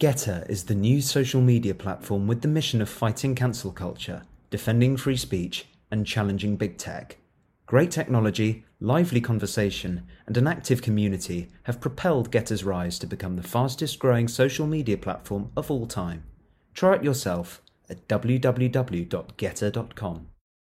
Getter is the new social media platform with the mission of fighting cancel culture, defending free speech, and challenging big tech. Great technology, lively conversation, and an active community have propelled Getter's rise to become the fastest growing social media platform of all time. Try it yourself at www.getter.com.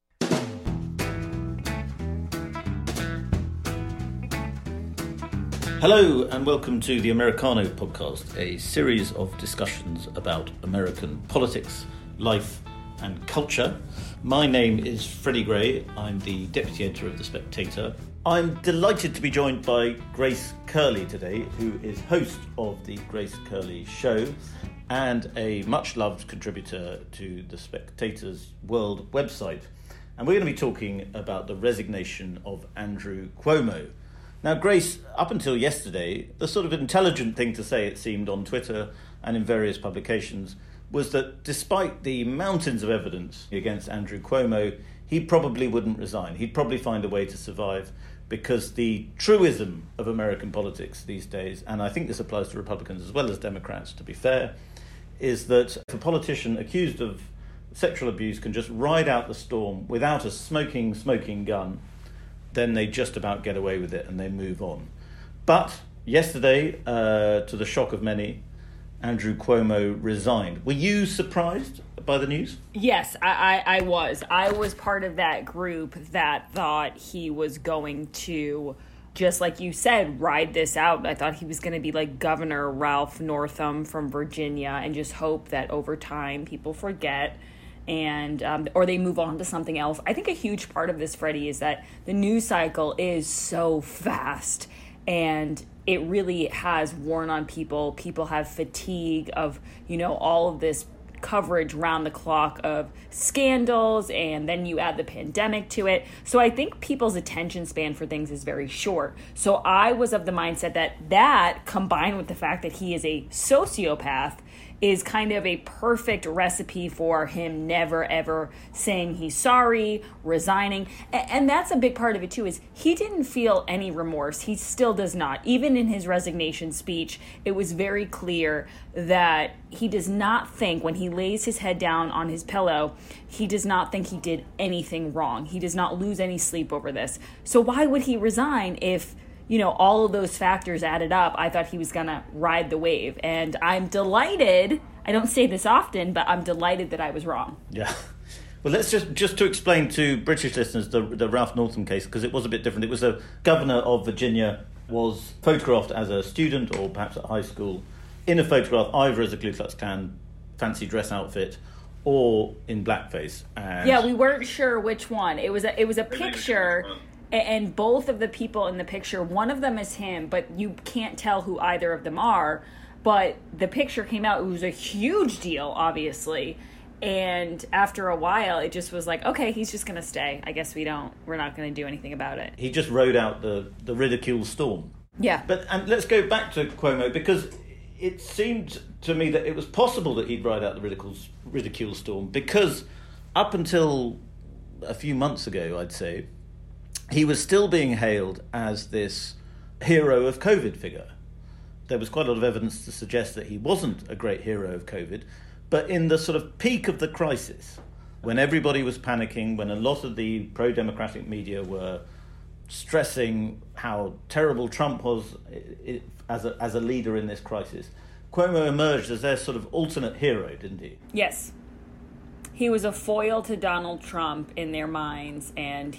Hello and welcome to the Americano podcast, a series of discussions about American politics, life and culture. My name is Freddie Gray. I'm the deputy editor of The Spectator. I'm delighted to be joined by Grace Curley today, who is host of the Grace Curley Show and a much-loved contributor to The Spectator's World website. And we're going to be talking about the resignation of Andrew Cuomo. Now, Grace, up until yesterday, the sort of intelligent thing to say, it seemed, on Twitter and in various publications, was that despite the mountains of evidence against Andrew Cuomo, he probably wouldn't resign. He'd probably find a way to survive, because the truism of American politics these days, and I think this applies to Republicans as well as Democrats, to be fair, is that if a politician accused of sexual abuse can just ride out the storm without a smoking gun, then they just about get away with it and they move on. But yesterday, to the shock of many, Andrew Cuomo resigned. Were you surprised by the news? Yes, I was. I was part of that group that thought he was going to, just like you said, ride this out. I thought he was going to be like Governor Ralph Northam from Virginia and just hope that over time people forget and or they move on to something else. I think a huge part of this, Freddie, is that the news cycle is so fast and it really has worn on people. People have fatigue of, all of this coverage round the clock of scandals, and then you add the pandemic to it. So I think people's attention span for things is very short. So I was of the mindset that combined with the fact that he is a sociopath is kind of a perfect recipe for him never, ever saying he's sorry, resigning. And that's a big part of it, too, is he didn't feel any remorse. He still does not. Even in his resignation speech, it was very clear that he does not think, when he lays his head down on his pillow, he does not think he did anything wrong. He does not lose any sleep over this. So why would he resign if all of those factors added up? I thought he was going to ride the wave. And I'm delighted. I don't say this often, but I'm delighted that I was wrong. Yeah. Well, let's just to explain to British listeners the Ralph Northam case, because it was a bit different. It was a governor of Virginia was photographed as a student or perhaps at high school in a photograph either as a Ku Klux Klan fancy dress outfit or in blackface. And yeah, we weren't sure which one. It was a picture. And both of the people in the picture, one of them is him, but you can't tell who either of them are. But the picture came out. It was a huge deal, obviously. And after a while, it just was like, okay, he's just going to stay. I guess we're not going to do anything about it. He just rode out the ridicule storm. Yeah. And let's go back to Cuomo, because it seemed to me that it was possible that he'd ride out the ridicule storm, because up until a few months ago, I'd say, he was still being hailed as this hero of COVID figure. There was quite a lot of evidence to suggest that he wasn't a great hero of COVID, but in the sort of peak of the crisis, when everybody was panicking, when a lot of the pro-democratic media were stressing how terrible Trump was as a leader in this crisis, Cuomo emerged as their sort of alternate hero, didn't he? Yes. He was a foil to Donald Trump in their minds, and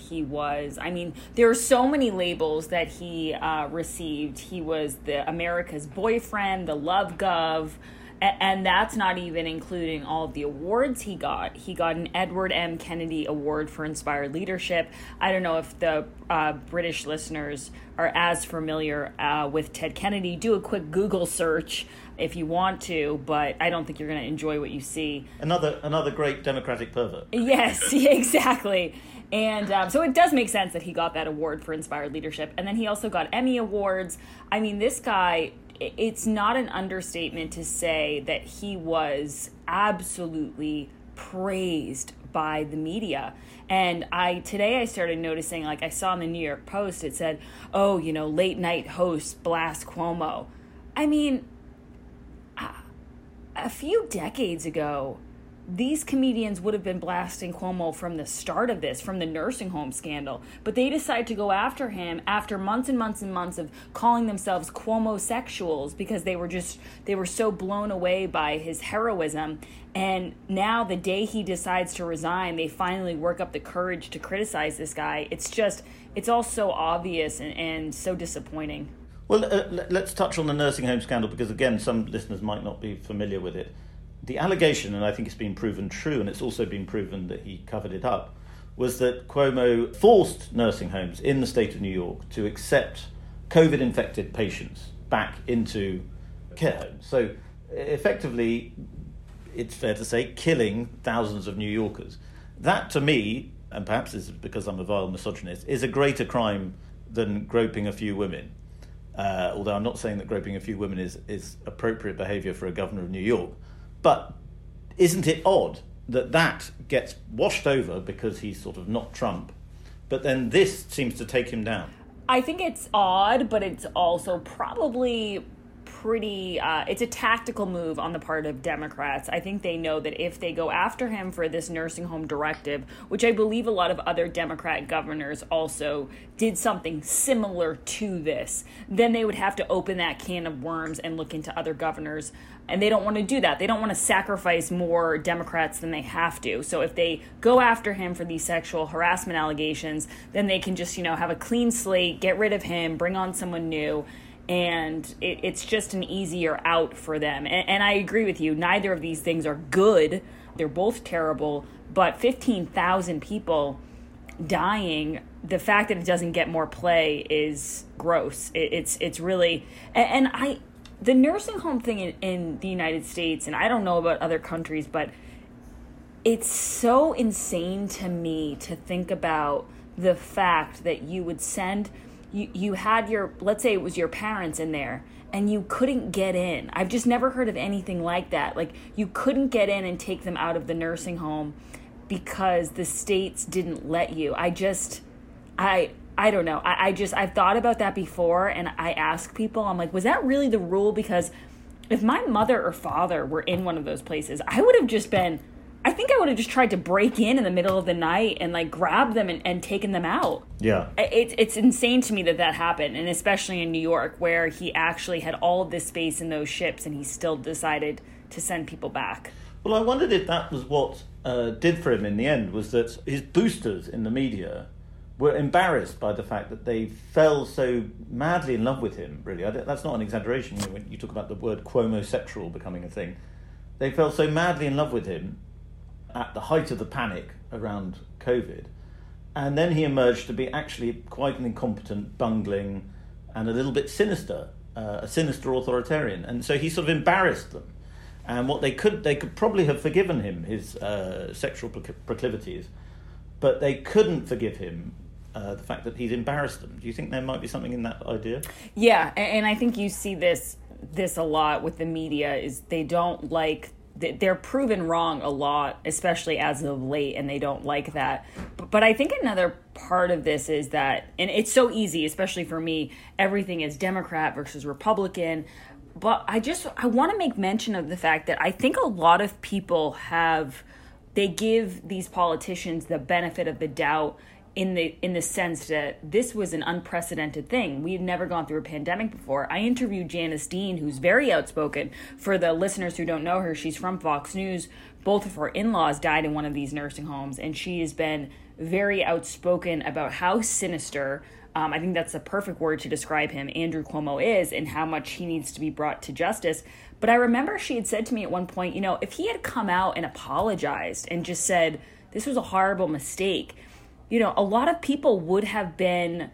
there are so many labels that he received. He was the America's boyfriend, the love gov, and that's not even including all of the awards he got. He got an Edward M. Kennedy Award for Inspired Leadership. I don't know if the British listeners are as familiar with Ted Kennedy. Do a quick Google search if you want to, but I don't think you're going to enjoy what you see. Another great Democratic pervert. Yes, exactly. And so it does make sense that he got that award for Inspired Leadership. And then he also got Emmy Awards. I mean, this guy, it's not an understatement to say that he was absolutely praised by the media. And today I started noticing, like I saw in the New York Post, it said, late night host blast Cuomo. I mean, a few decades ago, these comedians would have been blasting Cuomo from the start of this, from the nursing home scandal. But they decided to go after him after months and months and months of calling themselves Cuomo-sexuals because they were so blown away by his heroism. And now the day he decides to resign, they finally work up the courage to criticize this guy. It's all so obvious and so disappointing. Well, let's touch on the nursing home scandal because, again, some listeners might not be familiar with it. The allegation, and I think it's been proven true, and it's also been proven that he covered it up, was that Cuomo forced nursing homes in the state of New York to accept COVID-infected patients back into care homes. So, effectively, it's fair to say, killing thousands of New Yorkers. That, to me, and perhaps this is because I'm a vile misogynist, is a greater crime than groping a few women. Although I'm not saying that groping a few women is appropriate behaviour for a governor of New York. But isn't it odd that gets washed over because he's sort of not Trump, but then this seems to take him down? I think it's odd, but it's also probably pretty, it's a tactical move on the part of Democrats. I think they know that if they go after him for this nursing home directive, which I believe a lot of other Democrat governors also did something similar to this, then they would have to open that can of worms and look into other governors. And they don't want to do that. They don't want to sacrifice more Democrats than they have to. So if they go after him for these sexual harassment allegations, then they can just, have a clean slate, get rid of him, bring on someone new. And it's just an easier out for them. And I agree with you. Neither of these things are good. They're both terrible. But 15,000 people dying, the fact that it doesn't get more play is gross. It's really... And the nursing home thing in the United States, and I don't know about other countries, but it's so insane to me to think about the fact that you would send... You had let's say it was your parents in there, and you couldn't get in. I've just never heard of anything like that. Like, you couldn't get in and take them out of the nursing home because the states didn't let you. I don't know. I've thought about that before, and I ask people, I'm like, was that really the rule? Because if my mother or father were in one of those places, I would have just tried to break in the middle of the night and grab them and taken them out. Yeah. It's insane to me that happened, and especially in New York, where he actually had all of this space in those ships and he still decided to send people back. Well, I wondered if that was what did for him in the end, was that his boosters in the media were embarrassed by the fact that they fell so madly in love with him, really. That's not an exaggeration when you talk about the word Cuomo-sexual becoming a thing. They fell so madly in love with him at the height of the panic around COVID. And then he emerged to be actually quite an incompetent, bungling, and a little bit sinister, a sinister authoritarian. And so he sort of embarrassed them. And what they could probably have forgiven him, his sexual proclivities, but they couldn't forgive him the fact that he'd embarrassed them. Do you think there might be something in that idea? Yeah, and I think you see this a lot with the media, is they don't like... They're proven wrong a lot, especially as of late, and they don't like that. But I think another part of this is that, and it's so easy, especially for me, everything is Democrat versus Republican. But I want to make mention of the fact that I think a lot of people they give these politicians the benefit of the doubt in the sense that this was an unprecedented thing. We had never gone through a pandemic before. I interviewed Janice Dean, who's very outspoken. For the listeners who don't know her, she's from Fox News. Both of her in-laws died in one of these nursing homes, and she has been very outspoken about how sinister, I think that's the perfect word to describe him, Andrew Cuomo is, and how much he needs to be brought to justice. But I remember she had said to me at one point, if he had come out and apologized and just said, this was a horrible mistake, a lot of people would have been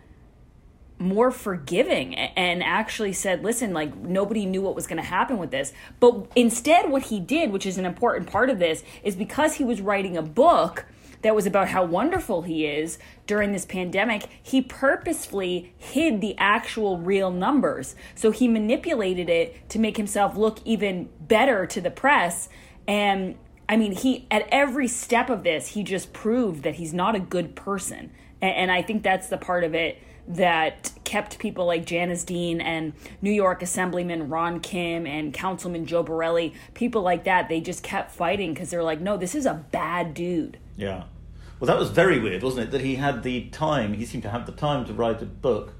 more forgiving and actually said, listen, nobody knew what was going to happen with this. But instead, what he did, which is an important part of this, is because he was writing a book that was about how wonderful he is during this pandemic, he purposefully hid the actual real numbers. So he manipulated it to make himself look even better to the press. And I mean, he, at every step of this, he just proved that he's not a good person. And I think that's the part of it that kept people like Janice Dean and New York Assemblyman Ron Kim and Councilman Joe Borelli, people like that, they just kept fighting because they're like, no, this is a bad dude. Yeah. Well, that was very weird, wasn't it? That he seemed to have the time to write a book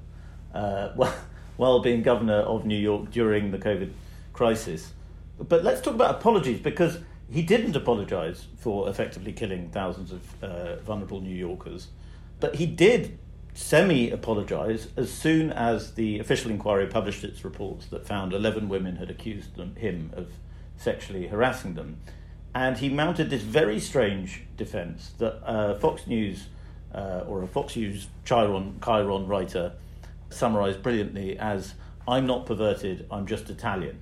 while being governor of New York during the COVID crisis. But let's talk about apologies, because he didn't apologise for effectively killing thousands of vulnerable New Yorkers. But he did semi-apologise as soon as the official inquiry published its reports that found 11 women had accused him of sexually harassing them. And he mounted this very strange defence that Fox News, or a Fox News Chiron writer, summarised brilliantly as, "I'm not perverted, I'm just Italian."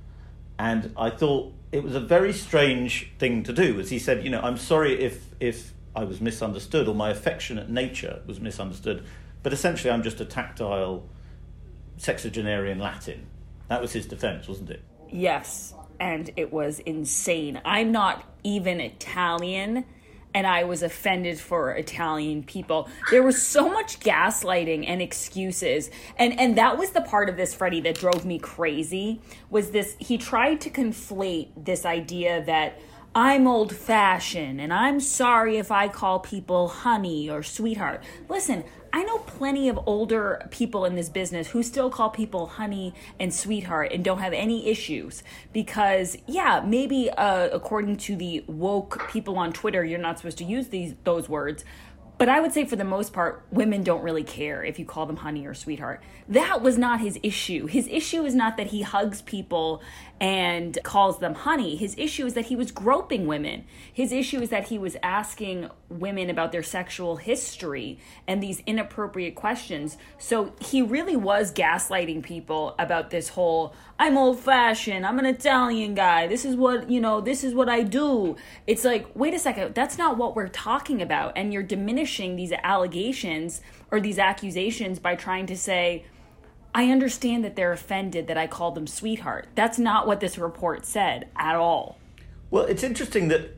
And I thought it was a very strange thing to do, as he said, I'm sorry if I was misunderstood or my affectionate nature was misunderstood, but essentially I'm just a tactile sexagenarian Latin. That was his defence, wasn't it? Yes, and it was insane. I'm not even Italian, and I was offended for Italian people. There was so much gaslighting and excuses. And that was the part of this, Freddie, that drove me crazy, was this, he tried to conflate this idea that I'm old-fashioned, and I'm sorry if I call people honey or sweetheart. Listen, I know plenty of older people in this business who still call people honey and sweetheart and don't have any issues because, yeah, maybe according to the woke people on Twitter, you're not supposed to use those words. But I would say for the most part, women don't really care if you call them honey or sweetheart. That was not his issue. His issue is not that he hugs people and calls them honey. His issue is that he was groping women. His issue is that he was asking women about their sexual history and these inappropriate questions. So he really was gaslighting people about this whole, I'm old-fashioned, I'm an Italian guy, this is what I do. It's like, wait a second, that's not what we're talking about. And you're diminishing these allegations or these accusations by trying to say, I understand that they're offended that I called them sweetheart. That's not what this report said at all. Well, it's interesting that,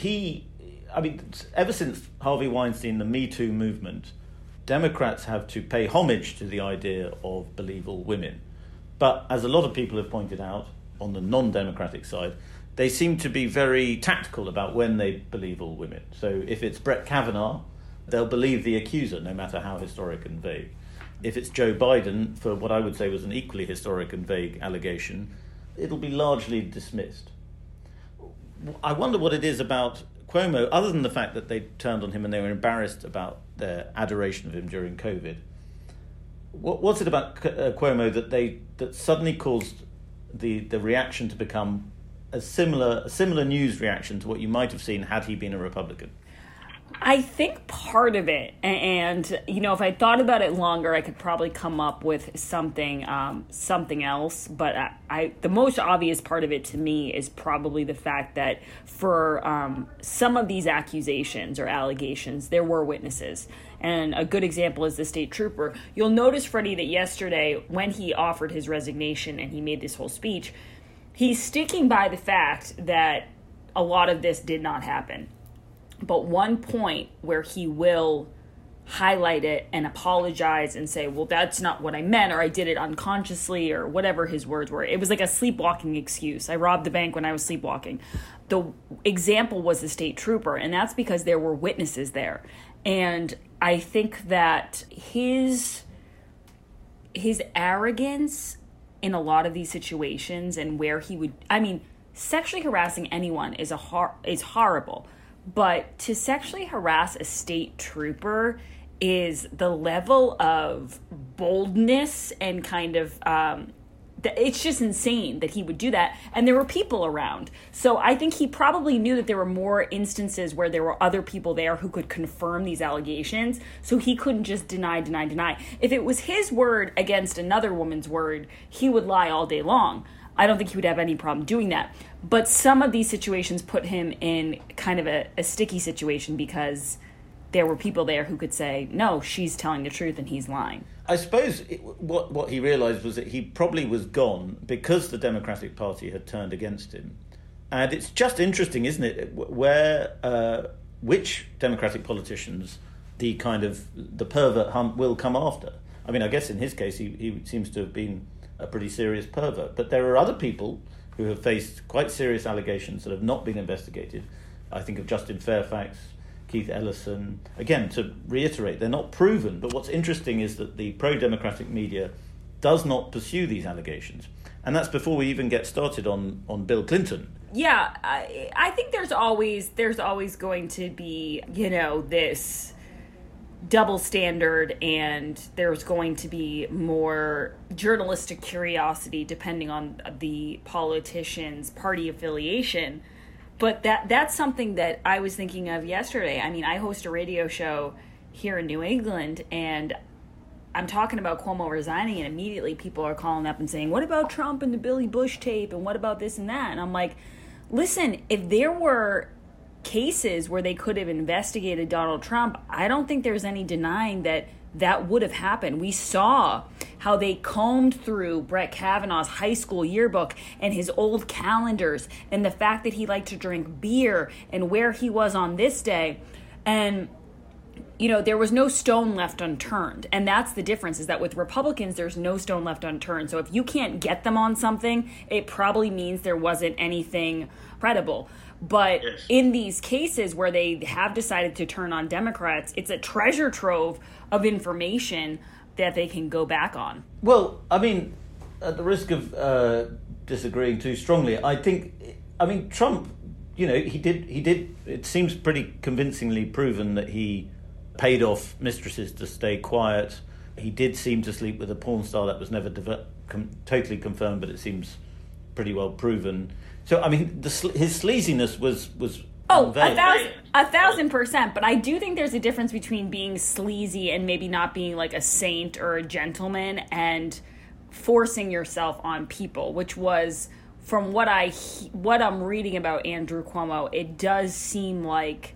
ever since Harvey Weinstein, the Me Too movement, Democrats have to pay homage to the idea of believable women. But as a lot of people have pointed out on the non-democratic side, they seem to be very tactical about when they believe all women. So if it's Brett Kavanaugh, they'll believe the accuser, no matter how historic and vague. If it's Joe Biden, for what I would say was an equally historic and vague allegation, it'll be largely dismissed. I wonder what it is about Cuomo, other than the fact that they turned on him and they were embarrassed about their adoration of him during COVID. What's it about Cuomo that suddenly caused the reaction to become a similar news reaction to what you might have seen had he been a Republican? I think part of it, and if I thought about it longer, I could probably come up with something else. But the most obvious part of it to me is probably the fact that for some of these accusations or allegations, there were witnesses. And a good example is the state trooper. You'll notice, Freddie, that yesterday when he offered his resignation and he made this whole speech, he's sticking by the fact that a lot of this did not happen. But one point where he will highlight it and apologize and say, well, that's not what I meant, or I did it unconsciously, or whatever his words were. It was like a sleepwalking excuse. I robbed the bank when I was sleepwalking. The example was the state trooper, and that's because there were witnesses there. And I think that his arrogance in a lot of these situations and where he would, sexually harassing anyone is horrible. But to sexually harass a state trooper is the level of boldness and kind of, it's just insane that he would do that. And there were people around. So I think he probably knew that there were more instances where there were other people there who could confirm these allegations. So he couldn't just deny. If it was his word against another woman's word, he would lie all day long. I don't think he would have any problem doing that. But some of these situations put him in kind of a sticky situation because there were people there who could say, no, she's telling the truth and he's lying. I suppose what he realised was that he probably was gone because the Democratic Party had turned against him. And it's just interesting, isn't it, which Democratic politicians the pervert hump will come after. I mean, I guess in his case, he seems to have been a pretty serious pervert. But there are other people who have faced quite serious allegations that have not been investigated. I think of Justin Fairfax, Keith Ellison. Again, to reiterate, they're not proven. But what's interesting is that the pro-democratic media does not pursue these allegations. And that's before we even get started on Bill Clinton. Yeah, I think there's always going to be, this double standard, and there's going to be more journalistic curiosity depending on the politician's party affiliation. But that's something that I was thinking of yesterday. I mean, I host a radio show here in New England, and I'm talking about Cuomo resigning, and immediately people are calling up and saying, what about Trump and the Billy Bush tape, and what about this and that? And I'm like, listen, if there were cases where they could have investigated Donald Trump, I don't think there's any denying that would have happened. We saw how they combed through Brett Kavanaugh's high school yearbook and his old calendars, and the fact that he liked to drink beer and where he was on this day. And there was no stone left unturned. And that's the difference, is that with Republicans, there's no stone left unturned. So if you can't get them on something, it probably means there wasn't anything credible. But yes, in these cases where they have decided to turn on Democrats, it's a treasure trove of information that they can go back on. Well, I mean, at the risk of disagreeing too strongly, I mean, Trump, he did, it seems pretty convincingly proven that he paid off mistresses to stay quiet. He did seem to sleep with a porn star. That was never totally confirmed, but it seems pretty well proven. So, I mean, his sleaziness was unveiled. 1,000%. But I do think there's a difference between being sleazy and maybe not being like a saint or a gentleman and forcing yourself on people, which was, from what I'm reading about Andrew Cuomo, it does seem like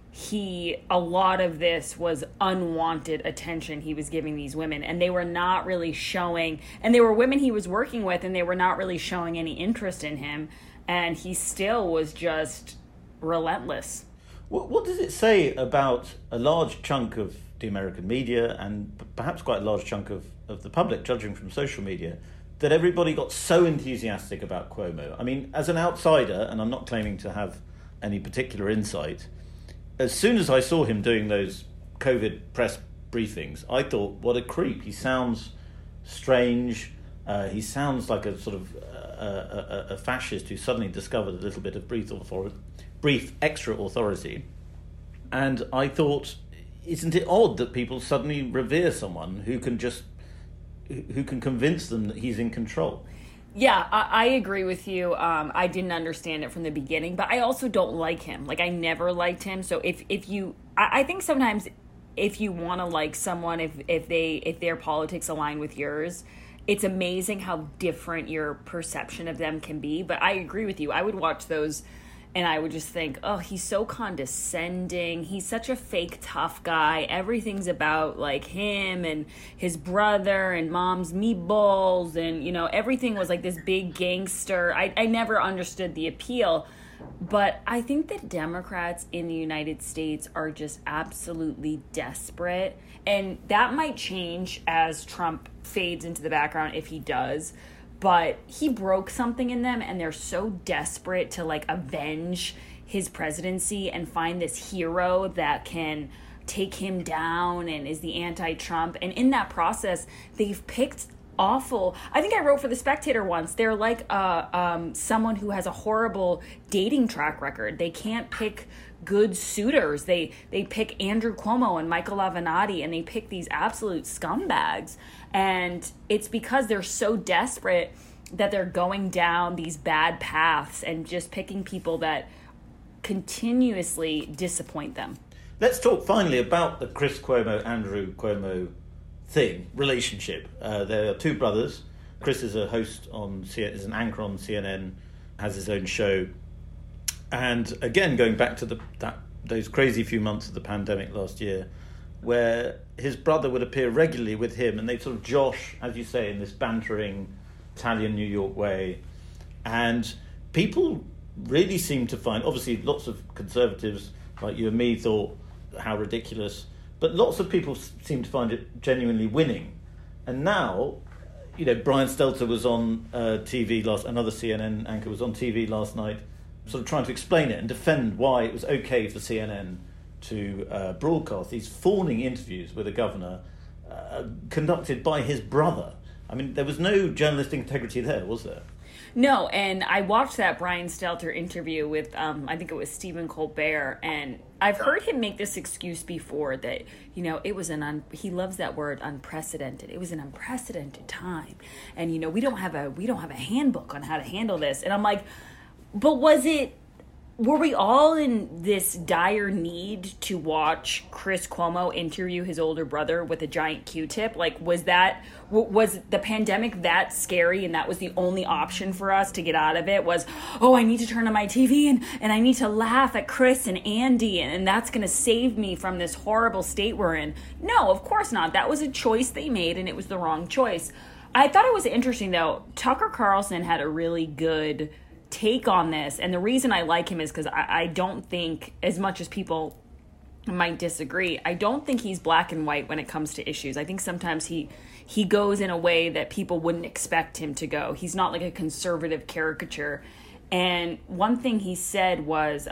a lot of this was unwanted attention he was giving these women, and they were not really showing, and they were women he was working with, and they were not really showing any interest in him, and he still was just relentless. What does it say about a large chunk of the American media, and perhaps quite a large chunk of the public, judging from social media, that everybody got so enthusiastic about Cuomo? I mean, as an outsider, and I'm not claiming to have any particular insight, as soon as I saw him doing those COVID press briefings, I thought, what a creep. He sounds strange. He sounds like a sort of a fascist who suddenly discovered a little bit of brief extra authority. And I thought, isn't it odd that people suddenly revere someone who can convince them that he's in control? Yeah, I agree with you. I didn't understand it from the beginning, but I also don't like him. Like, I never liked him. So I think sometimes if you want to like someone, if their politics align with yours, it's amazing how different your perception of them can be. But I agree with you. I would watch those and I would just think, oh, he's so condescending. He's such a fake tough guy. Everything's about like him and his brother and mom's meatballs. And, everything was like this big gangster. I never understood the appeal. But I think that Democrats in the United States are just absolutely desperate. And that might change as Trump fades into the background, if he does. But he broke something in them, and they're so desperate to like avenge his presidency and find this hero that can take him down and is the anti-Trump. And in that process, they've picked awful. I think I wrote for The Spectator once, they're like someone who has a horrible dating track record. They can't pick good suitors. They pick Andrew Cuomo and Michael Avenatti, and they pick these absolute scumbags. And it's because they're so desperate that they're going down these bad paths and just picking people that continuously disappoint them. Let's talk finally about the Chris Cuomo, Andrew Cuomo relationship. There are two brothers. Chris is a host is an anchor on CNN, has his own show. And again, going back to those crazy few months of the pandemic last year, where his brother would appear regularly with him, and they'd sort of josh, as you say, in this bantering Italian New York way. And people really seem to find, obviously lots of conservatives like you and me thought, how ridiculous, but lots of people seem to find it genuinely winning. And now, Brian Stelter was on TV another CNN anchor was on TV last night, sort of trying to explain it and defend why it was okay for CNN to broadcast these fawning interviews with a governor conducted by his brother. I mean, there was no journalistic integrity there, was there? No, and I watched that Brian Stelter interview with, I think it was Stephen Colbert, and I've heard him make this excuse before that, it was he loves that word, unprecedented. It was an unprecedented time, and we don't have a handbook on how to handle this. And I'm like, but were we all in this dire need to watch Chris Cuomo interview his older brother with a giant Q-tip? Like, was the pandemic that scary and that was the only option for us to get out of it? Was, I need to turn on my TV and I need to laugh at Chris and Andy and that's going to save me from this horrible state we're in? No, of course not. That was a choice they made and it was the wrong choice. I thought it was interesting, though. Tucker Carlson had a really good take on this, and the reason I like him is because I don't think, as much as people might disagree, I don't think he's black and white when it comes to issues. I think sometimes he goes in a way that people wouldn't expect him to go. He's not like a conservative caricature. And one thing he said was,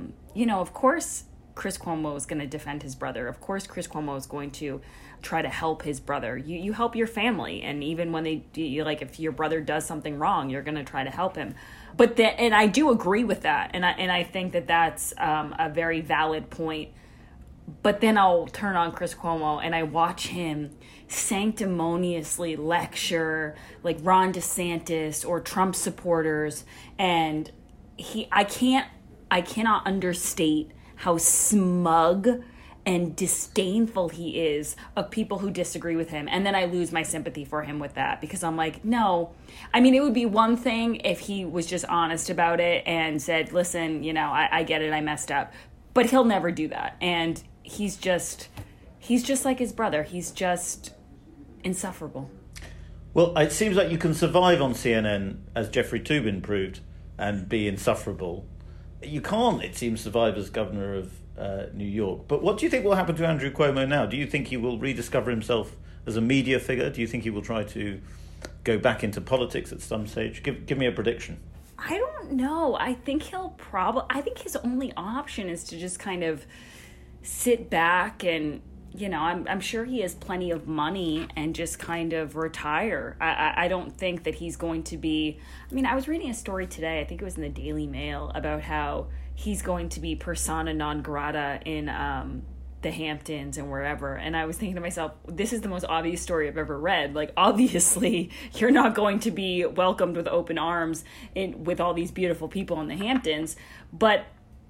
of course Chris Cuomo is going to defend his brother. Of course Chris Cuomo is going to try to help his brother. You help your family, and even when if your brother does something wrong, you're going to try to help him. And I do agree with that, and I think that that's a very valid point. But then I'll turn on Chris Cuomo and I watch him sanctimoniously lecture like Ron DeSantis or Trump supporters, and I cannot understate how smug and disdainful he is of people who disagree with him. And then I lose my sympathy for him with that, because I'm like, no. I mean, it would be one thing if he was just honest about it and said, listen, I get it, I messed up. But he'll never do that. And he's just like his brother. He's just insufferable. Well, it seems like you can survive on CNN, as Jeffrey Toobin proved, and be insufferable. You can't, it seems, survive as governor of New York. But what do you think will happen to Andrew Cuomo now? Do you think he will rediscover himself as a media figure? Do you think he will try to go back into politics at some stage? Give me a prediction. I don't know. I think I think his only option is to just kind of sit back and, I'm sure he has plenty of money and just kind of retire. I don't think that he's going to be, I was reading a story today, I think it was in the Daily Mail, about how he's going to be persona non grata in the Hamptons and wherever. And I was thinking to myself, this is the most obvious story I've ever read. Like, obviously, you're not going to be welcomed with open arms with all these beautiful people in the Hamptons. But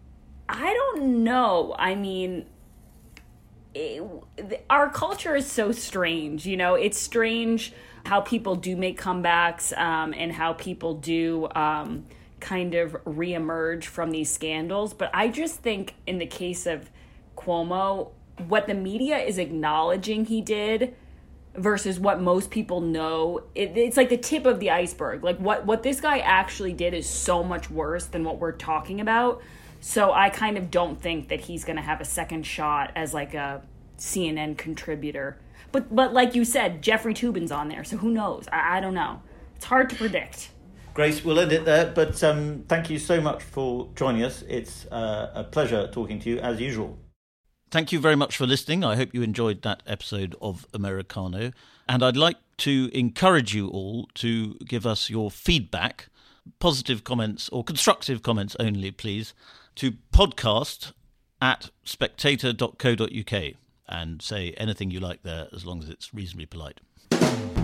I don't know. Our culture is so strange. It's strange how people do make comebacks and how people do kind of reemerge from these scandals. But I just think in the case of Cuomo, what the media is acknowledging he did versus what most people know, it's like the tip of the iceberg. Like what this guy actually did is so much worse than what we're talking about. So I kind of don't think that he's going to have a second shot as like a CNN contributor. But like you said, Jeffrey Toobin's on there, so who knows? I don't know. It's hard to predict. Grace, we'll end it there, but thank you so much for joining us. It's a pleasure talking to you, as usual. Thank you very much for listening. I hope you enjoyed that episode of Americano. And I'd like to encourage you all to give us your feedback, positive comments or constructive comments only, please, to podcast@spectator.co.uk and say anything you like there, as long as it's reasonably polite.